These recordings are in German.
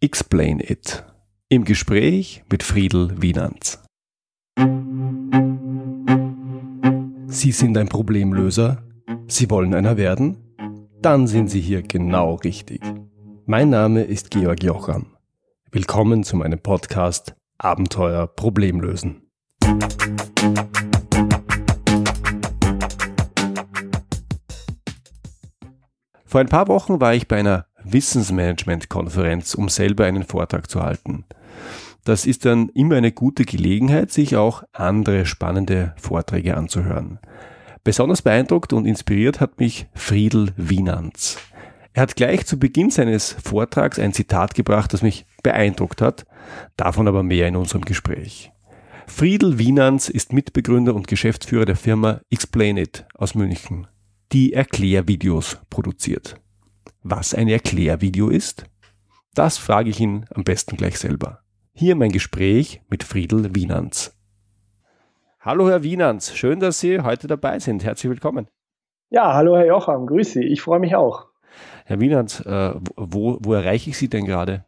Explain It. Im Gespräch mit Friedel Wienands. Sie sind ein Problemlöser? Sie wollen einer werden? Dann sind Sie hier genau richtig. Mein Name ist Georg Jocham. Willkommen zu meinem Podcast Abenteuer Problemlösen. Vor ein paar Wochen war ich bei einer Wissensmanagement-Konferenz, um selber einen Vortrag zu halten. Das ist dann immer eine gute Gelegenheit, sich auch andere spannende Vorträge anzuhören. Besonders beeindruckt und inspiriert hat mich Friedel Wienands. Er hat gleich zu Beginn seines Vortrags ein Zitat gebracht, das mich beeindruckt hat, davon aber mehr in unserem Gespräch. Friedel Wienands ist Mitbegründer und Geschäftsführer der Firma Explain It aus München, die Erklärvideos produziert. Was ein Erklärvideo ist? Das frage ich ihn am besten gleich selber. Hier mein Gespräch mit Friedel Wienands. Hallo Herr Wienands, schön, dass Sie heute dabei sind. Herzlich willkommen. Ja, hallo Herr Jocham, grüß Sie, ich freue mich auch. Herr Wienands, wo erreiche ich Sie denn gerade?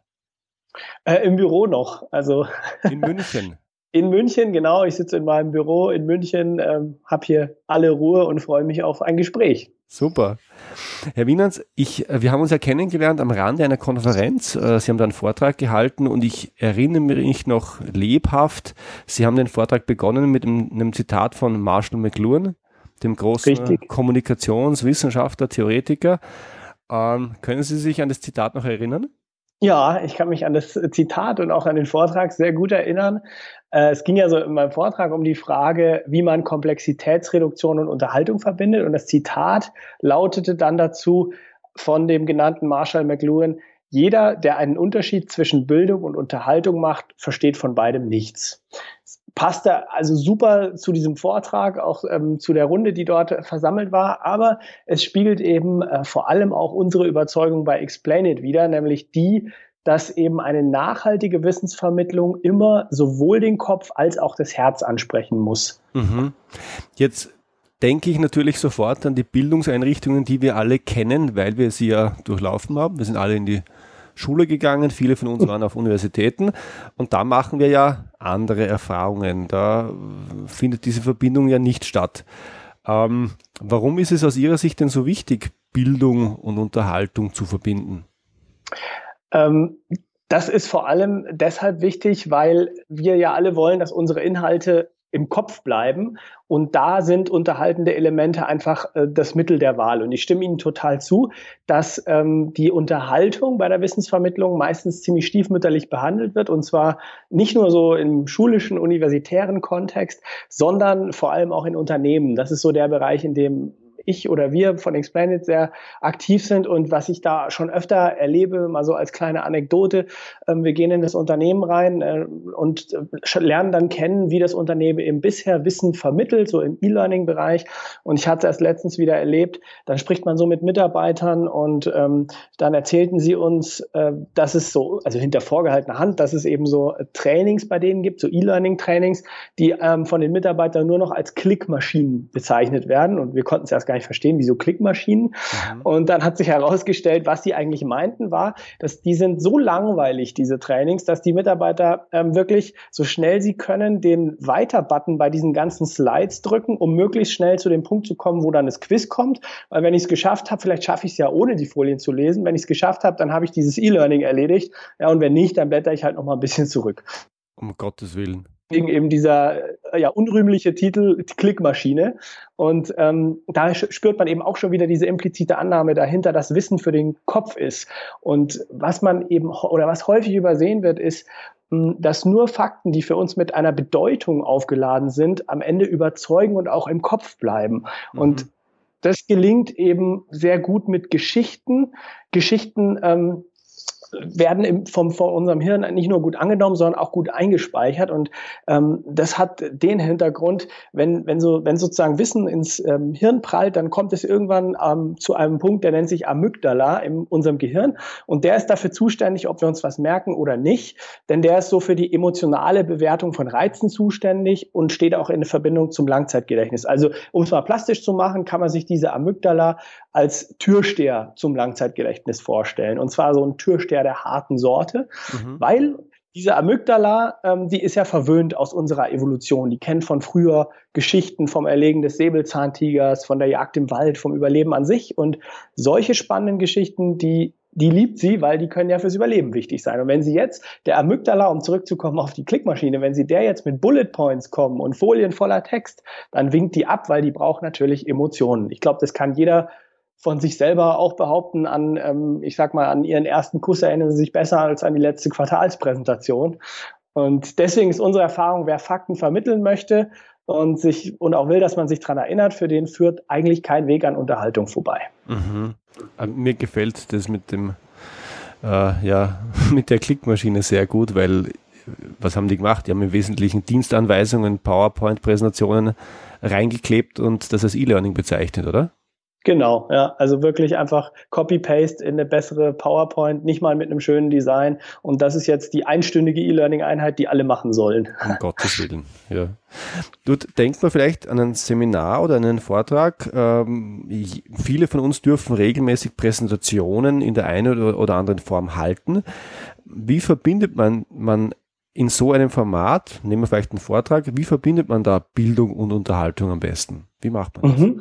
Im Büro noch, also in München. In München, genau. Ich sitze in meinem Büro in München, habe hier alle Ruhe und freue mich auf ein Gespräch. Super. Herr Wienands, wir haben uns ja kennengelernt am Rande einer Konferenz. Sie haben da einen Vortrag gehalten und ich erinnere mich noch lebhaft. Sie haben den Vortrag begonnen mit einem Zitat von Marshall McLuhan, dem großen Kommunikationswissenschaftler, Theoretiker. Können Sie sich an das Zitat noch erinnern? Ja, ich kann mich an das Zitat und auch an den Vortrag sehr gut erinnern. Es ging ja so in meinem Vortrag um die Frage, wie man Komplexitätsreduktion und Unterhaltung verbindet. Und das Zitat lautete dann dazu von dem genannten Marshall McLuhan: Jeder, der einen Unterschied zwischen Bildung und Unterhaltung macht, versteht von beidem nichts. Passte also super zu diesem Vortrag, auch zu der Runde, die dort versammelt war. Aber es spiegelt eben vor allem auch unsere Überzeugung bei Explain It wider, nämlich die, dass eben eine nachhaltige Wissensvermittlung immer sowohl den Kopf als auch das Herz ansprechen muss. Mhm. Jetzt denke ich natürlich sofort an die Bildungseinrichtungen, die wir alle kennen, weil wir sie ja durchlaufen haben. Wir sind alle in die Schule gegangen, viele von uns waren auf Universitäten und da machen wir ja andere Erfahrungen. Da findet diese Verbindung ja nicht statt. Warum ist es aus Ihrer Sicht denn so wichtig, Bildung und Unterhaltung zu verbinden? Das ist vor allem deshalb wichtig, weil wir ja alle wollen, dass unsere Inhalte im Kopf bleiben. Und da sind unterhaltende Elemente einfach das Mittel der Wahl. Und ich stimme Ihnen total zu, dass die Unterhaltung bei der Wissensvermittlung meistens ziemlich stiefmütterlich behandelt wird. Und zwar nicht nur so im schulischen, universitären Kontext, sondern vor allem auch in Unternehmen. Das ist so der Bereich, in dem ich oder wir von Explain It sehr aktiv sind und was ich da schon öfter erlebe, mal so als kleine Anekdote, wir gehen in das Unternehmen rein und lernen dann kennen, wie das Unternehmen eben bisher Wissen vermittelt, so im E-Learning-Bereich, und ich hatte es erst letztens wieder erlebt, dann spricht man so mit Mitarbeitern und dann erzählten sie uns, dass es so, also hinter vorgehaltener Hand, dass es eben so Trainings bei denen gibt, so E-Learning-Trainings, die von den Mitarbeitern nur noch als Klickmaschinen bezeichnet werden, und wir konnten es erst gar nicht verstehen, wieso Klickmaschinen. Und dann hat sich herausgestellt, was sie eigentlich meinten, war, dass die sind so langweilig, diese Trainings, dass die Mitarbeiter wirklich so schnell sie können den Weiter-Button bei diesen ganzen Slides drücken, um möglichst schnell zu dem Punkt zu kommen, wo dann das Quiz kommt. Weil wenn ich es geschafft habe, vielleicht schaffe ich es ja ohne die Folien zu lesen. Wenn ich es geschafft habe, dann habe ich dieses E-Learning erledigt. Ja, und wenn nicht, dann blätter ich halt noch mal ein bisschen zurück. Um Gottes Willen. Wegen eben dieser unrühmliche Titel Klickmaschine. Und da spürt man eben auch schon wieder diese implizite Annahme dahinter, dass Wissen für den Kopf ist. Und was man eben oder was häufig übersehen wird, ist, dass nur Fakten, die für uns mit einer Bedeutung aufgeladen sind, am Ende überzeugen und auch im Kopf bleiben. Und das gelingt eben sehr gut mit Geschichten. Geschichten werden von unserem Hirn nicht nur gut angenommen, sondern auch gut eingespeichert. Und das hat den Hintergrund, wenn sozusagen Wissen ins Hirn prallt, dann kommt es irgendwann zu einem Punkt, der nennt sich Amygdala in unserem Gehirn. Und der ist dafür zuständig, ob wir uns was merken oder nicht. Denn der ist so für die emotionale Bewertung von Reizen zuständig und steht auch in Verbindung zum Langzeitgedächtnis. Also um es mal plastisch zu machen, kann man sich diese Amygdala als Türsteher zum Langzeitgedächtnis vorstellen. Und zwar so ein Türsteher der harten Sorte, weil diese Amygdala, die ist ja verwöhnt aus unserer Evolution. Die kennt von früher Geschichten vom Erlegen des Säbelzahntigers, von der Jagd im Wald, vom Überleben an sich. Und solche spannenden Geschichten, die liebt sie, weil die können ja fürs Überleben wichtig sein. Und wenn sie jetzt, der Amygdala, um zurückzukommen auf die Klickmaschine, wenn sie der jetzt mit Bullet Points kommen und Folien voller Text, dann winkt die ab, weil die braucht natürlich Emotionen. Ich glaube, das kann jeder von sich selber auch behaupten, an ihren ersten Kuss erinnern sie sich besser als an die letzte Quartalspräsentation. Und deswegen ist unsere Erfahrung, wer Fakten vermitteln möchte und auch will, dass man sich daran erinnert, für den führt eigentlich kein Weg an Unterhaltung vorbei. Mir gefällt das mit der Klickmaschine sehr gut, weil was haben die gemacht? Die haben im Wesentlichen Dienstanweisungen, PowerPoint-Präsentationen reingeklebt und das als E-Learning bezeichnet, oder? Genau, ja, also wirklich einfach Copy-Paste in eine bessere PowerPoint, nicht mal mit einem schönen Design. Und das ist jetzt die einstündige E-Learning-Einheit, die alle machen sollen. Um Gottes Willen, ja. Denkt man vielleicht an ein Seminar oder einen Vortrag. Viele von uns dürfen regelmäßig Präsentationen in der einen oder anderen Form halten. Wie verbindet man in so einem Format, nehmen wir vielleicht einen Vortrag, wie verbindet man da Bildung und Unterhaltung am besten? Wie macht man das?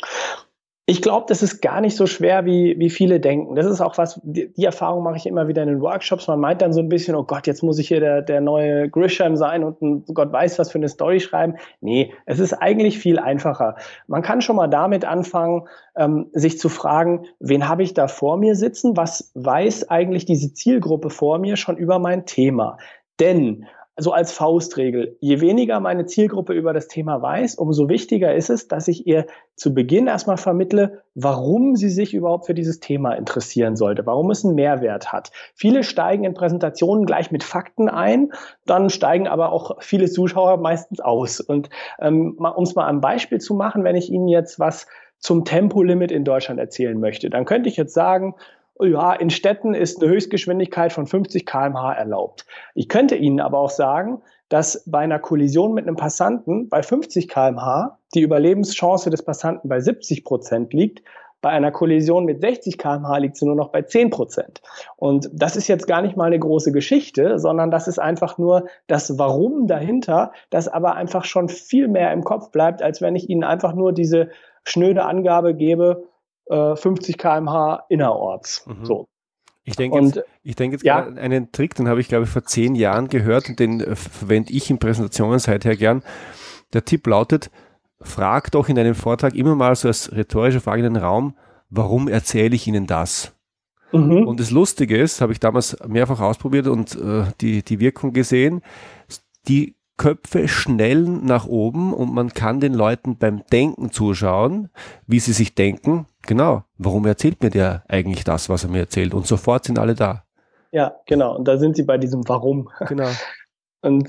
Ich glaube, das ist gar nicht so schwer, wie viele denken. Das ist auch die Erfahrung mache ich immer wieder in den Workshops. Man meint dann so ein bisschen, oh Gott, jetzt muss ich hier der neue Grisham sein und Gott weiß, was für eine Story schreiben. Nee, es ist eigentlich viel einfacher. Man kann schon mal damit anfangen, sich zu fragen, wen habe ich da vor mir sitzen? Was weiß eigentlich diese Zielgruppe vor mir schon über mein Thema? Denn also als Faustregel, je weniger meine Zielgruppe über das Thema weiß, umso wichtiger ist es, dass ich ihr zu Beginn erstmal vermittle, warum sie sich überhaupt für dieses Thema interessieren sollte, warum es einen Mehrwert hat. Viele steigen in Präsentationen gleich mit Fakten ein, dann steigen aber auch viele Zuschauer meistens aus. Und um es mal am Beispiel zu machen, wenn ich Ihnen jetzt was zum Tempolimit in Deutschland erzählen möchte, dann könnte ich jetzt sagen, ja, in Städten ist eine Höchstgeschwindigkeit von 50 km/h erlaubt. Ich könnte Ihnen aber auch sagen, dass bei einer Kollision mit einem Passanten bei 50 km/h die Überlebenschance des Passanten bei 70% liegt. Bei einer Kollision mit 60 km/h liegt sie nur noch bei 10%. Und das ist jetzt gar nicht mal eine große Geschichte, sondern das ist einfach nur das Warum dahinter, das aber einfach schon viel mehr im Kopf bleibt, als wenn ich Ihnen einfach nur diese schnöde Angabe gebe, 50 km/h innerorts. So. Ich denke jetzt gerade an einen Trick, den habe ich, glaube ich, vor 10 Jahren gehört und den verwende ich in Präsentationen seither gern. Der Tipp lautet, frag doch in einem Vortrag immer mal so als rhetorische Frage in den Raum, warum erzähle ich Ihnen das? Und das Lustige ist, habe ich damals mehrfach ausprobiert und die Wirkung gesehen, die Köpfe schnellen nach oben und man kann den Leuten beim Denken zuschauen, wie sie sich denken, genau, warum erzählt mir der eigentlich das, was er mir erzählt? Und sofort sind alle da. Ja, genau. Und da sind sie bei diesem Warum. Genau. Und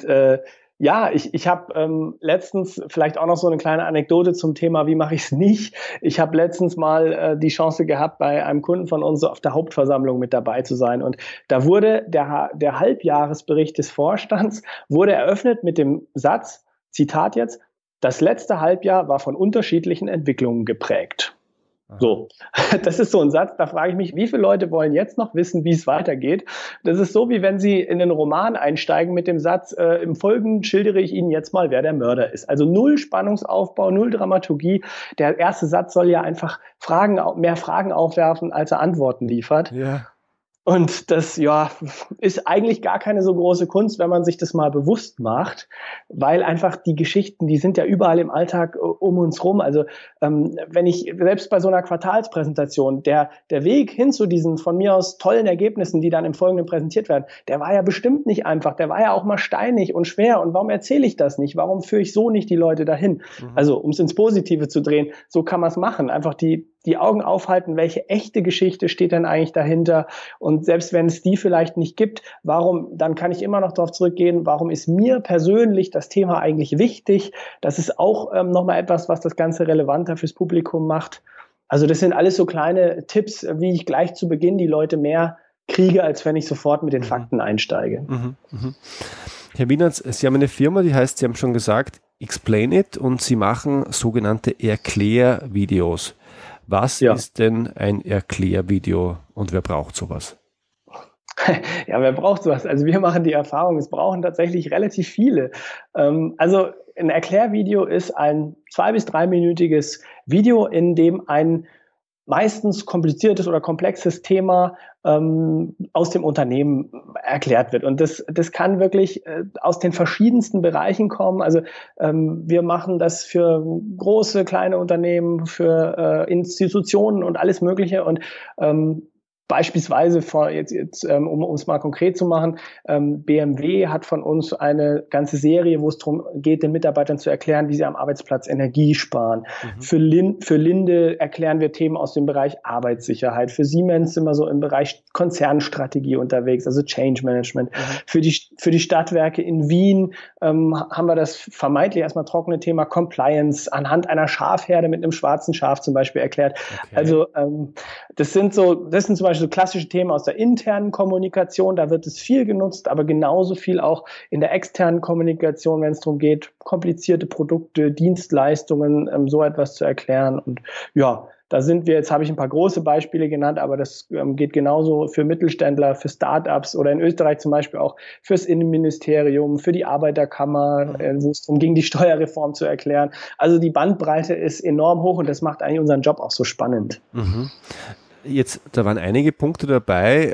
ich habe letztens vielleicht auch noch so eine kleine Anekdote zum Thema, wie mache ich es nicht. Ich habe letztens mal die Chance gehabt, bei einem Kunden von uns auf der Hauptversammlung mit dabei zu sein. Und da wurde der Halbjahresbericht des Vorstands wurde eröffnet mit dem Satz, Zitat jetzt, das letzte Halbjahr war von unterschiedlichen Entwicklungen geprägt. So, das ist so ein Satz, da frage ich mich, wie viele Leute wollen jetzt noch wissen, wie es weitergeht? Das ist so, wie wenn Sie in einen Roman einsteigen mit dem Satz, im Folgenden schildere ich Ihnen jetzt mal, wer der Mörder ist. Also null Spannungsaufbau, null Dramaturgie. Der erste Satz soll ja einfach mehr Fragen aufwerfen, als er Antworten liefert. Ja. Und das, ist eigentlich gar keine so große Kunst, wenn man sich das mal bewusst macht, weil einfach die Geschichten, die sind ja überall im Alltag um uns rum. Also wenn ich selbst bei so einer Quartalspräsentation, der Weg hin zu diesen von mir aus tollen Ergebnissen, die dann im Folgenden präsentiert werden, der war ja bestimmt nicht einfach, der war ja auch mal steinig und schwer. Und warum erzähle ich das nicht? Warum führe ich so nicht die Leute dahin? Also um es ins Positive zu drehen, so kann man es machen. Einfach die Augen aufhalten, welche echte Geschichte steht denn eigentlich dahinter? Und selbst wenn es die vielleicht nicht gibt, dann kann ich immer noch darauf zurückgehen, warum ist mir persönlich das Thema eigentlich wichtig? Das ist auch nochmal etwas, was das Ganze relevanter fürs Publikum macht. Also das sind alles so kleine Tipps, wie ich gleich zu Beginn die Leute mehr kriege, als wenn ich sofort mit den Fakten einsteige. Herr Wienertz, Sie haben eine Firma, die heißt, Sie haben schon gesagt, Explain It, und Sie machen sogenannte Erklärvideos. Was ist denn ein Erklärvideo und wer braucht sowas? Ja, wer braucht sowas? Also wir machen die Erfahrung, es brauchen tatsächlich relativ viele. Also ein Erklärvideo ist ein 2- bis 3-minütiges Video, in dem ein meistens kompliziertes oder komplexes Thema aus dem Unternehmen erklärt wird. Und das kann wirklich aus den verschiedensten Bereichen kommen. Also wir machen das für große, kleine Unternehmen, für Institutionen und alles Mögliche. Und beispielsweise um es mal konkret zu machen, BMW hat von uns eine ganze Serie, wo es darum geht, den Mitarbeitern zu erklären, wie sie am Arbeitsplatz Energie sparen. Mhm. Für Linde erklären wir Themen aus dem Bereich Arbeitssicherheit. Für Siemens sind wir so im Bereich Konzernstrategie unterwegs, also Change Management. Mhm. Für die Stadtwerke in Wien haben wir das vermeintlich erstmal trockene Thema Compliance anhand einer Schafherde mit einem schwarzen Schaf zum Beispiel erklärt. Okay. Also das sind zum Beispiel so klassische Themen aus der internen Kommunikation, da wird es viel genutzt, aber genauso viel auch in der externen Kommunikation, wenn es darum geht, komplizierte Produkte, Dienstleistungen, so etwas zu erklären. Und ja, da sind wir, jetzt habe ich ein paar große Beispiele genannt, aber das geht genauso für Mittelständler, für Startups oder in Österreich zum Beispiel auch fürs Innenministerium, für die Arbeiterkammer, wo es darum ging, die Steuerreform zu erklären. Also die Bandbreite ist enorm hoch und das macht eigentlich unseren Job auch so spannend. Mhm. Jetzt, da waren einige Punkte dabei,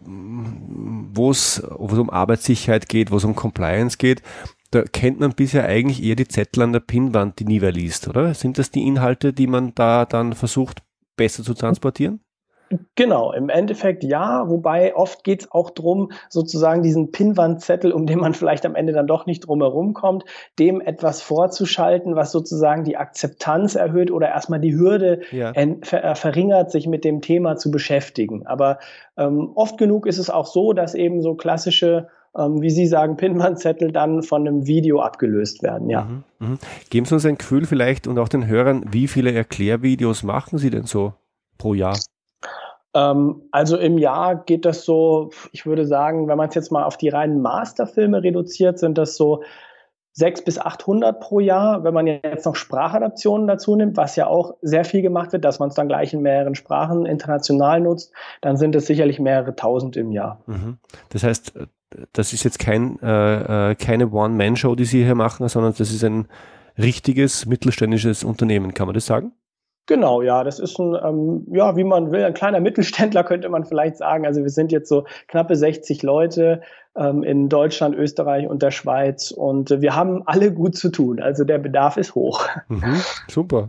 wo es um Arbeitssicherheit geht, wo es um Compliance geht. Da kennt man bisher eigentlich eher die Zettel an der Pinnwand, die nie wer liest, oder? Sind das die Inhalte, die man da dann versucht, besser zu transportieren? Genau, im Endeffekt ja, wobei oft geht es auch darum, sozusagen diesen Pinnwandzettel, um den man vielleicht am Ende dann doch nicht drum herum kommt, dem etwas vorzuschalten, was sozusagen die Akzeptanz erhöht oder erstmal die Hürde verringert, sich mit dem Thema zu beschäftigen. Aber oft genug ist es auch so, dass eben so klassische wie Sie sagen, Pinnwandzettel dann von einem Video abgelöst werden, ja. Geben Sie uns ein Gefühl vielleicht und auch den Hörern, wie viele Erklärvideos machen Sie denn so pro Jahr? Also im Jahr geht das so, ich würde sagen, wenn man es jetzt mal auf die reinen Masterfilme reduziert, sind das so 600 bis 800 pro Jahr. Wenn man jetzt noch Sprachadaptionen dazu nimmt, was ja auch sehr viel gemacht wird, dass man es dann gleich in mehreren Sprachen international nutzt, dann sind es sicherlich mehrere tausend im Jahr. Das heißt, das ist jetzt keine One-Man-Show, die Sie hier machen, sondern das ist ein richtiges mittelständisches Unternehmen, kann man das sagen? Genau, ja, das ist wie man will, ein kleiner Mittelständler könnte man vielleicht sagen. Also wir sind jetzt so knappe 60 Leute in Deutschland, Österreich und der Schweiz und wir haben alle gut zu tun. Also der Bedarf ist hoch. Super.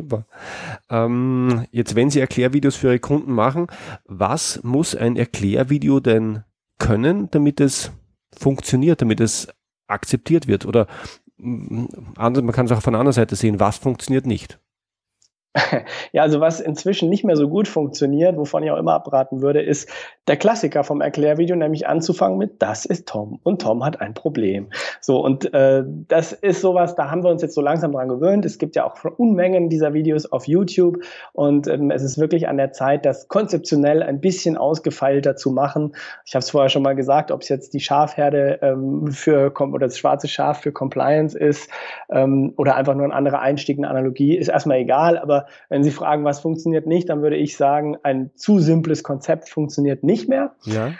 Jetzt, wenn Sie Erklärvideos für Ihre Kunden machen, was muss ein Erklärvideo denn können, damit es funktioniert, damit es akzeptiert wird? Oder man kann es auch von der anderen Seite sehen, was funktioniert nicht? Ja, also was inzwischen nicht mehr so gut funktioniert, wovon ich auch immer abraten würde, ist der Klassiker vom Erklärvideo, nämlich anzufangen mit, das ist Tom und Tom hat ein Problem. So, und das ist sowas, da haben wir uns jetzt so langsam dran gewöhnt. Es gibt ja auch Unmengen dieser Videos auf YouTube und es ist wirklich an der Zeit, das konzeptionell ein bisschen ausgefeilter zu machen. Ich habe es vorher schon mal gesagt, ob es jetzt die Schafherde oder das schwarze Schaf für Compliance ist oder einfach nur ein anderer Einstieg, eine Analogie, ist erstmal egal, aber wenn Sie fragen, was funktioniert nicht, dann würde ich sagen, ein zu simples Konzept funktioniert nicht mehr. Ja.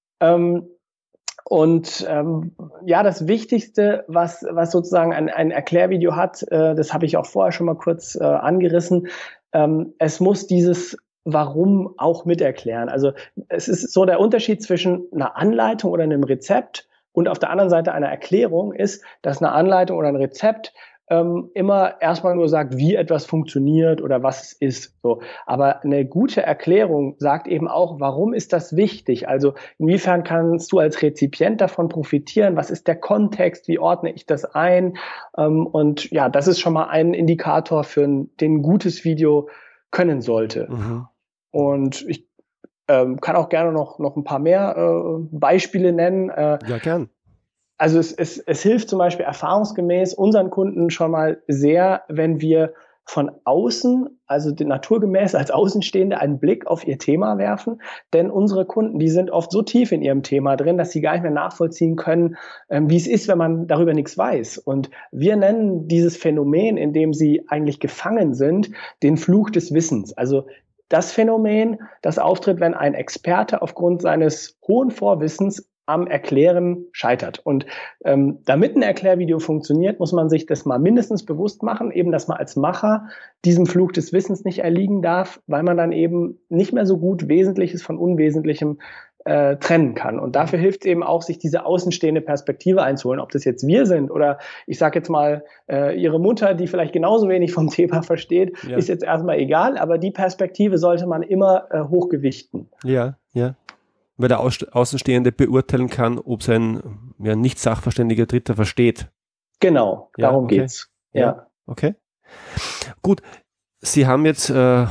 Das Wichtigste, was sozusagen ein Erklärvideo hat, das habe ich auch vorher schon mal kurz angerissen, es muss dieses Warum auch miterklären. Also es ist so der Unterschied zwischen einer Anleitung oder einem Rezept und auf der anderen Seite einer Erklärung ist, dass eine Anleitung oder ein Rezept immer erstmal nur sagt, wie etwas funktioniert oder was es ist. So. Aber eine gute Erklärung sagt eben auch, warum ist das wichtig? Also inwiefern kannst du als Rezipient davon profitieren? Was ist der Kontext? Wie ordne ich das ein? Und ja, das ist schon mal ein Indikator für den ein gutes Video können sollte. Und ich kann auch gerne noch ein paar mehr Beispiele nennen. Ja, gern. Also es hilft zum Beispiel erfahrungsgemäß unseren Kunden schon mal sehr, wenn wir von außen, also naturgemäß als Außenstehende, einen Blick auf ihr Thema werfen. Denn unsere Kunden, die sind oft so tief in ihrem Thema drin, dass sie gar nicht mehr nachvollziehen können, wie es ist, wenn man darüber nichts weiß. Und wir nennen dieses Phänomen, in dem sie eigentlich gefangen sind, den Fluch des Wissens. Also das Phänomen, das auftritt, wenn ein Experte aufgrund seines hohen Vorwissens am Erklären scheitert. Und damit ein Erklärvideo funktioniert, muss man sich das mal mindestens bewusst machen, eben, dass man als Macher diesem Fluch des Wissens nicht erliegen darf, weil man dann eben nicht mehr so gut Wesentliches von Unwesentlichem trennen kann. Und dafür hilft es eben auch, sich diese außenstehende Perspektive einzuholen. Ob das jetzt wir sind oder ich sage jetzt mal Ihre Mutter, die vielleicht genauso wenig vom Thema versteht, ist jetzt erstmal egal, aber die Perspektive sollte man immer hochgewichten. Ja. Weil der Außenstehende beurteilen kann, ob es ein nicht sachverständiger Dritter versteht. Genau, darum geht's. Ja, okay. Gut, Sie haben jetzt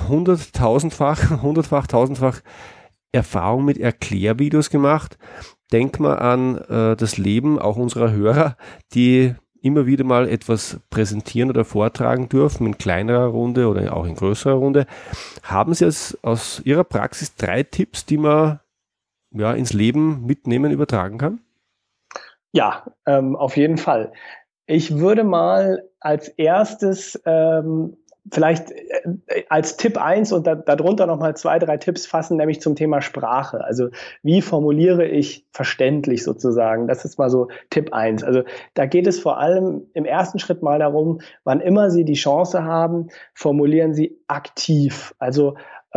hundertfach Erfahrung mit Erklärvideos gemacht. Denk mal an das Leben auch unserer Hörer, die immer wieder mal etwas präsentieren oder vortragen dürfen, in kleinerer Runde oder auch in größerer Runde. Haben Sie aus Ihrer Praxis 3 Tipps, die man ins Leben mitnehmen, übertragen kann? Ja, auf jeden Fall. Ich würde mal als erstes vielleicht als Tipp 1 und darunter nochmal 2, 3 Tipps fassen, nämlich zum Thema Sprache. Also wie formuliere ich verständlich sozusagen? Das ist mal so Tipp 1. Also da geht es vor allem im ersten Schritt mal darum, wann immer Sie die Chance haben, formulieren Sie aktiv. Also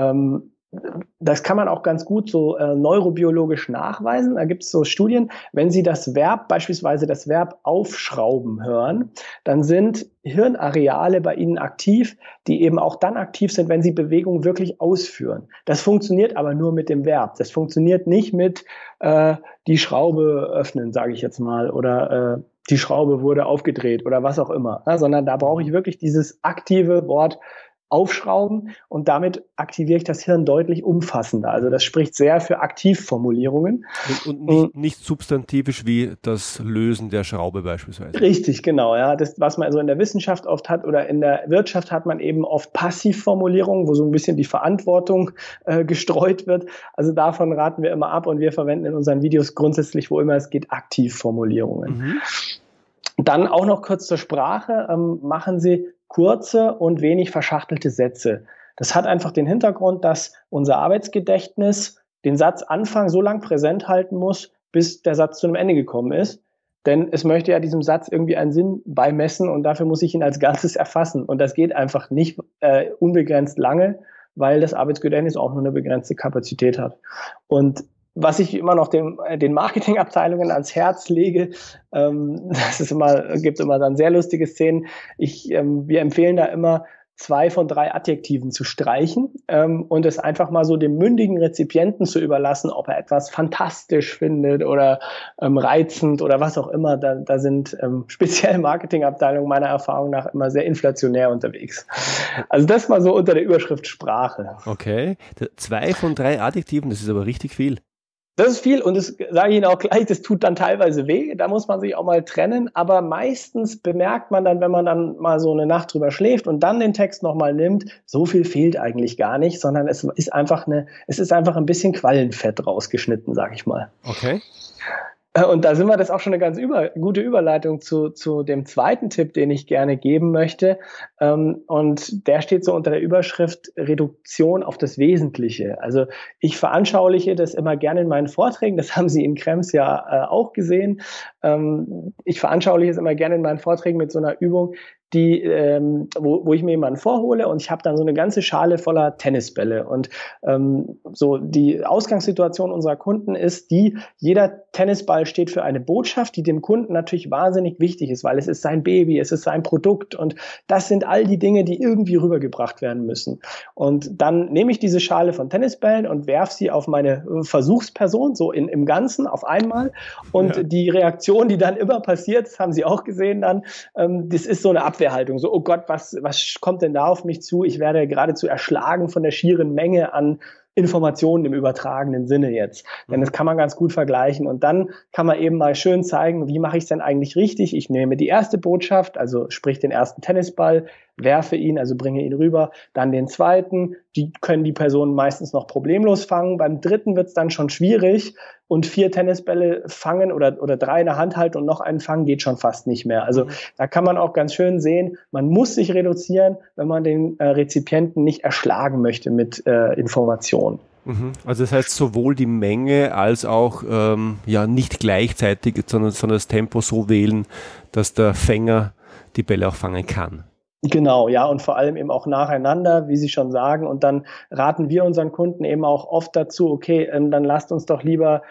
das kann man auch ganz gut so neurobiologisch nachweisen. Da gibt es so Studien, wenn Sie beispielsweise das Verb aufschrauben hören, dann sind Hirnareale bei Ihnen aktiv, die eben auch dann aktiv sind, wenn Sie Bewegung wirklich ausführen. Das funktioniert aber nur mit dem Verb. Das funktioniert nicht mit die Schraube öffnen, sage ich jetzt mal, oder die Schraube wurde aufgedreht oder was auch immer, sondern da brauche ich wirklich dieses aktive Wort aufschrauben und damit aktiviere ich das Hirn deutlich umfassender. Also das spricht sehr für Aktivformulierungen. Und nicht substantivisch wie das Lösen der Schraube beispielsweise. Richtig, genau. Ja, das, was man also in der Wissenschaft oft hat oder in der Wirtschaft hat man eben oft Passivformulierungen, wo so ein bisschen die Verantwortung gestreut wird. Also davon raten wir immer ab und wir verwenden in unseren Videos grundsätzlich, wo immer es geht, Aktivformulierungen. Mhm. Dann auch noch kurz zur Sprache. Machen Sie kurze und wenig verschachtelte Sätze. Das hat einfach den Hintergrund, dass unser Arbeitsgedächtnis den Satzanfang so lang präsent halten muss, bis der Satz zu einem Ende gekommen ist. Denn es möchte ja diesem Satz irgendwie einen Sinn beimessen und dafür muss ich ihn als Ganzes erfassen. Und das geht einfach nicht unbegrenzt lange, weil das Arbeitsgedächtnis auch nur eine begrenzte Kapazität hat. Und was ich immer noch den Marketingabteilungen ans Herz lege, gibt immer dann sehr lustige Szenen. Wir empfehlen da immer 2 von 3 Adjektiven zu streichen und es einfach mal so dem mündigen Rezipienten zu überlassen, ob er etwas fantastisch findet oder reizend oder was auch immer. Da sind speziell Marketingabteilungen meiner Erfahrung nach immer sehr inflationär unterwegs. Also das mal so unter der Überschrift Sprache. Okay, 2 von 3 Adjektiven, das ist aber richtig viel. Das ist viel und das sage ich Ihnen auch gleich, das tut dann teilweise weh, da muss man sich auch mal trennen, aber meistens bemerkt man dann, wenn man dann mal so eine Nacht drüber schläft und dann den Text nochmal nimmt, so viel fehlt eigentlich gar nicht, sondern es ist einfach ein bisschen Quallenfett rausgeschnitten, sage ich mal. Okay. Und da sind wir, das ist auch schon eine ganz gute Überleitung zu dem zweiten Tipp, den ich gerne geben möchte. Und der steht so unter der Überschrift Reduktion auf das Wesentliche. Also ich veranschauliche das immer gerne in meinen Vorträgen. Das haben Sie in Krems ja auch gesehen. Ich veranschauliche es immer gerne in meinen Vorträgen mit so einer Übung, wo ich mir jemanden vorhole und ich habe dann so eine ganze Schale voller Tennisbälle und so die Ausgangssituation unserer Kunden ist jeder Tennisball steht für eine Botschaft, die dem Kunden natürlich wahnsinnig wichtig ist, weil es ist sein Baby, es ist sein Produkt und das sind all die Dinge, die irgendwie rübergebracht werden müssen. Und dann nehme ich diese Schale von Tennisbällen und werfe sie auf meine Versuchsperson, so im Ganzen auf einmal und die Reaktion, die dann immer passiert, das haben Sie auch gesehen dann, das ist so eine Abwehrhaltung, so, oh Gott, was kommt denn da auf mich zu? Ich werde geradezu erschlagen von der schieren Menge an Informationen im übertragenen Sinne jetzt. Denn das kann man ganz gut vergleichen. Und dann kann man eben mal schön zeigen, wie mache ich es denn eigentlich richtig? Ich nehme die erste Botschaft, also sprich den ersten Tennisball, werfe ihn, also bringe ihn rüber, dann den zweiten, die können die Personen meistens noch problemlos fangen. Beim dritten wird es dann schon schwierig und 4 Tennisbälle fangen oder 3 in der Hand halten und noch einen fangen geht schon fast nicht mehr. Also da kann man auch ganz schön sehen, man muss sich reduzieren, wenn man den Rezipienten nicht erschlagen möchte mit Informationen. Also das heißt sowohl die Menge als auch nicht gleichzeitig, sondern das Tempo so wählen, dass der Fänger die Bälle auch fangen kann. Genau, ja, und vor allem eben auch nacheinander, wie Sie schon sagen. Und dann raten wir unseren Kunden eben auch oft dazu, okay, dann lasst uns doch lieber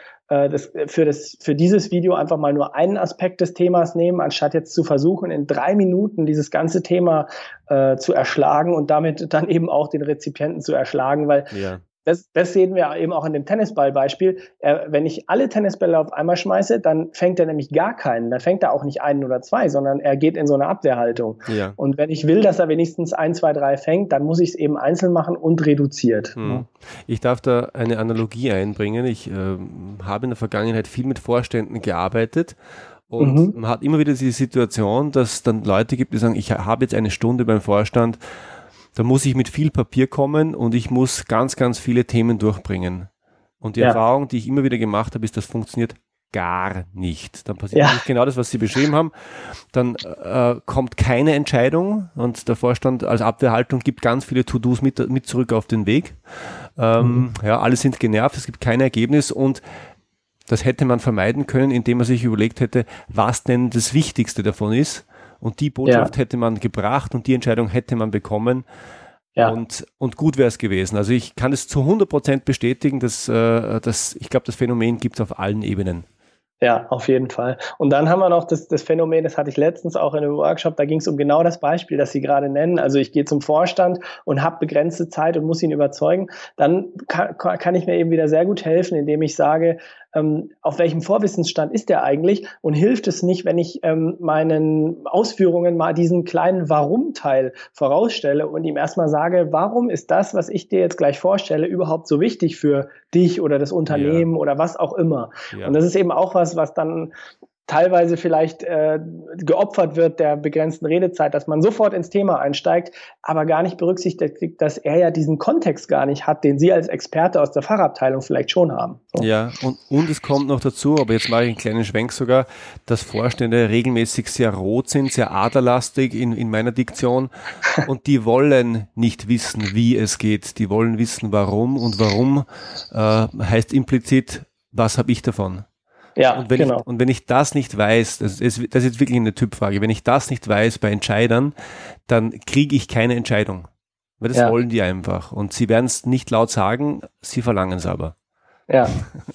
für dieses Video einfach mal nur einen Aspekt des Themas nehmen, anstatt jetzt zu versuchen, in 3 Minuten dieses ganze Thema zu erschlagen und damit dann eben auch den Rezipienten zu erschlagen, weil das sehen wir eben auch in dem Tennisball-Beispiel. Wenn ich alle Tennisbälle auf einmal schmeiße, dann fängt er nämlich gar keinen. Dann fängt er auch nicht einen oder 2, sondern er geht in so eine Abwehrhaltung. Ja. Und wenn ich will, dass er wenigstens 1, 2, 3 fängt, dann muss ich es eben einzeln machen und reduziert. Ich darf da eine Analogie einbringen. Ich habe in der Vergangenheit viel mit Vorständen gearbeitet. Und man hat immer wieder die Situation, dass dann Leute gibt, die sagen, ich habe jetzt eine Stunde beim Vorstand, da muss ich mit viel Papier kommen und ich muss ganz, ganz viele Themen durchbringen. Und die Erfahrung, die ich immer wieder gemacht habe, ist, das funktioniert gar nicht. Dann passiert nicht genau das, was Sie beschrieben haben. Dann kommt keine Entscheidung und der Vorstand als Abwehrhaltung gibt ganz viele To-Dos mit zurück auf den Weg. Alle sind genervt, es gibt kein Ergebnis und das hätte man vermeiden können, indem man sich überlegt hätte, was denn das Wichtigste davon ist. Und die Botschaft hätte man gebracht und die Entscheidung hätte man bekommen. Und gut wäre es gewesen. Also ich kann es zu 100% bestätigen, dass ich glaube, das Phänomen gibt es auf allen Ebenen. Ja, auf jeden Fall. Und dann haben wir noch das Phänomen, das hatte ich letztens auch in einem Workshop, da ging es um genau das Beispiel, das Sie gerade nennen. Also ich gehe zum Vorstand und habe begrenzte Zeit und muss ihn überzeugen. Dann kann ich mir eben wieder sehr gut helfen, indem ich sage, auf welchem Vorwissensstand ist der eigentlich und hilft es nicht, wenn ich meinen Ausführungen mal diesen kleinen Warum-Teil vorausstelle und ihm erstmal sage, warum ist das, was ich dir jetzt gleich vorstelle, überhaupt so wichtig für dich oder das Unternehmen oder was auch immer. Und das ist eben auch was dann teilweise vielleicht geopfert wird der begrenzten Redezeit, dass man sofort ins Thema einsteigt, aber gar nicht berücksichtigt, dass er ja diesen Kontext gar nicht hat, den Sie als Experte aus der Fachabteilung vielleicht schon haben. So. Ja, und es kommt noch dazu, aber jetzt mache ich einen kleinen Schwenk sogar, dass Vorstände regelmäßig sehr rot sind, sehr aderlastig in meiner Diktion und die wollen nicht wissen, wie es geht. Die wollen wissen, warum und warum heißt implizit, was habe ich davon? Ja, und wenn ich das nicht weiß, das ist jetzt wirklich eine Typfrage, wenn ich das nicht weiß bei Entscheidern, dann kriege ich keine Entscheidung. Weil das wollen die einfach. Und sie werden es nicht laut sagen, sie verlangen es aber. Ja.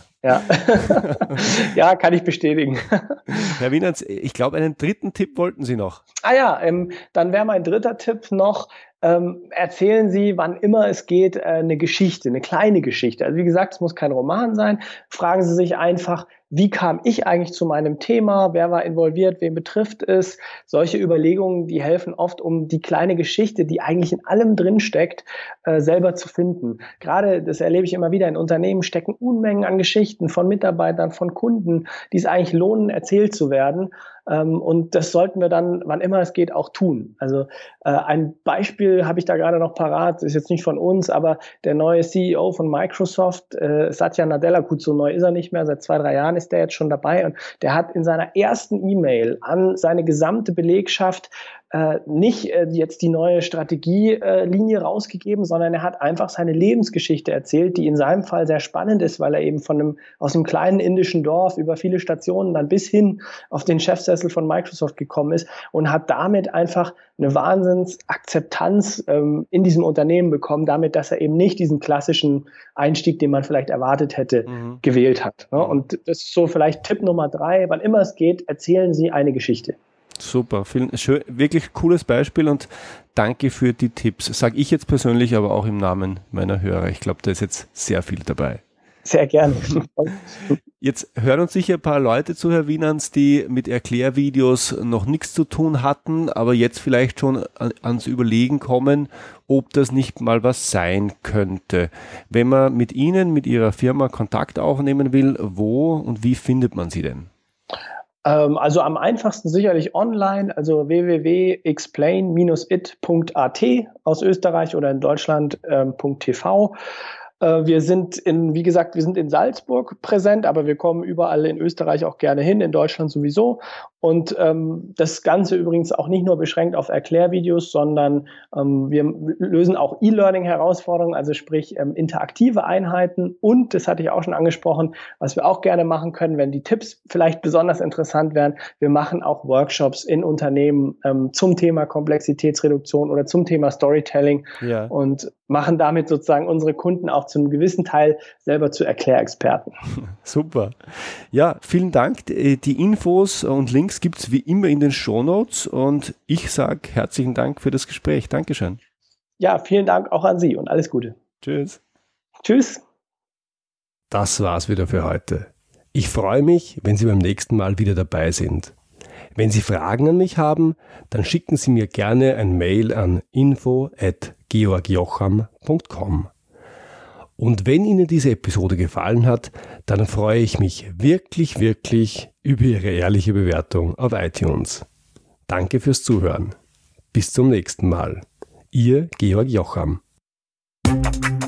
Ja, kann ich bestätigen. Herr Wienertz, ich glaube, einen dritten Tipp wollten Sie noch. Dann wäre mein dritter Tipp noch, erzählen Sie, wann immer es geht, eine Geschichte, eine kleine Geschichte. Also wie gesagt, es muss kein Roman sein. Fragen Sie sich einfach, wie kam ich eigentlich zu meinem Thema? Wer war involviert? Wen betrifft es? Solche Überlegungen, die helfen oft, um die kleine Geschichte, die eigentlich in allem drin steckt, selber zu finden. Gerade, das erlebe ich immer wieder, in Unternehmen stecken Unmengen an Geschichten von Mitarbeitern, von Kunden, die es eigentlich lohnen, erzählt zu werden. Und das sollten wir dann, wann immer es geht, auch tun. Also ein Beispiel habe ich da gerade noch parat, ist jetzt nicht von uns, aber der neue CEO von Microsoft, Satya Nadella, gut, so neu ist er nicht mehr, seit 2, 3 Jahren ist der jetzt schon dabei und der hat in seiner ersten E-Mail an seine gesamte Belegschaft nicht jetzt die neue Strategielinie rausgegeben, sondern er hat einfach seine Lebensgeschichte erzählt, die in seinem Fall sehr spannend ist, weil er eben aus einem kleinen indischen Dorf über viele Stationen dann bis hin auf den Chefsessel von Microsoft gekommen ist und hat damit einfach eine Wahnsinnsakzeptanz in diesem Unternehmen bekommen, damit, dass er eben nicht diesen klassischen Einstieg, den man vielleicht erwartet hätte, gewählt hat. Ne? Und das ist so vielleicht Tipp Nummer 3, wann immer es geht, erzählen Sie eine Geschichte. Super, wirklich cooles Beispiel und danke für die Tipps. Sage ich jetzt persönlich, aber auch im Namen meiner Hörer. Ich glaube, da ist jetzt sehr viel dabei. Sehr gerne. Jetzt hören uns sicher ein paar Leute zu, Herr Wienertz, die mit Erklärvideos noch nichts zu tun hatten, aber jetzt vielleicht schon ans Überlegen kommen, ob das nicht mal was sein könnte. Wenn man mit Ihnen, mit Ihrer Firma Kontakt aufnehmen will, wo und wie findet man Sie denn? Also am einfachsten sicherlich online, also www.explain-it.at aus Österreich oder in Deutschland .tv. Wir sind wie gesagt, wir sind in Salzburg präsent, aber wir kommen überall in Österreich auch gerne hin, in Deutschland sowieso. Und das Ganze übrigens auch nicht nur beschränkt auf Erklärvideos, sondern wir lösen auch E-Learning-Herausforderungen, also sprich interaktive Einheiten. Und, das hatte ich auch schon angesprochen, was wir auch gerne machen können, wenn die Tipps vielleicht besonders interessant wären, wir machen auch Workshops in Unternehmen zum Thema Komplexitätsreduktion oder zum Thema Storytelling und machen damit sozusagen unsere Kunden auch zu einem gewissen Teil selber zu Erklärexperten. Super. Ja, vielen Dank. Die Infos und Links gibt es wie immer in den Shownotes und ich sage herzlichen Dank für das Gespräch. Dankeschön. Ja, vielen Dank auch an Sie und alles Gute. Tschüss. Tschüss. Das war's wieder für heute. Ich freue mich, wenn Sie beim nächsten Mal wieder dabei sind. Wenn Sie Fragen an mich haben, dann schicken Sie mir gerne ein Mail an info@georgjocham.com. Und wenn Ihnen diese Episode gefallen hat, dann freue ich mich wirklich, wirklich über Ihre ehrliche Bewertung auf iTunes. Danke fürs Zuhören. Bis zum nächsten Mal. Ihr Georg Jocham.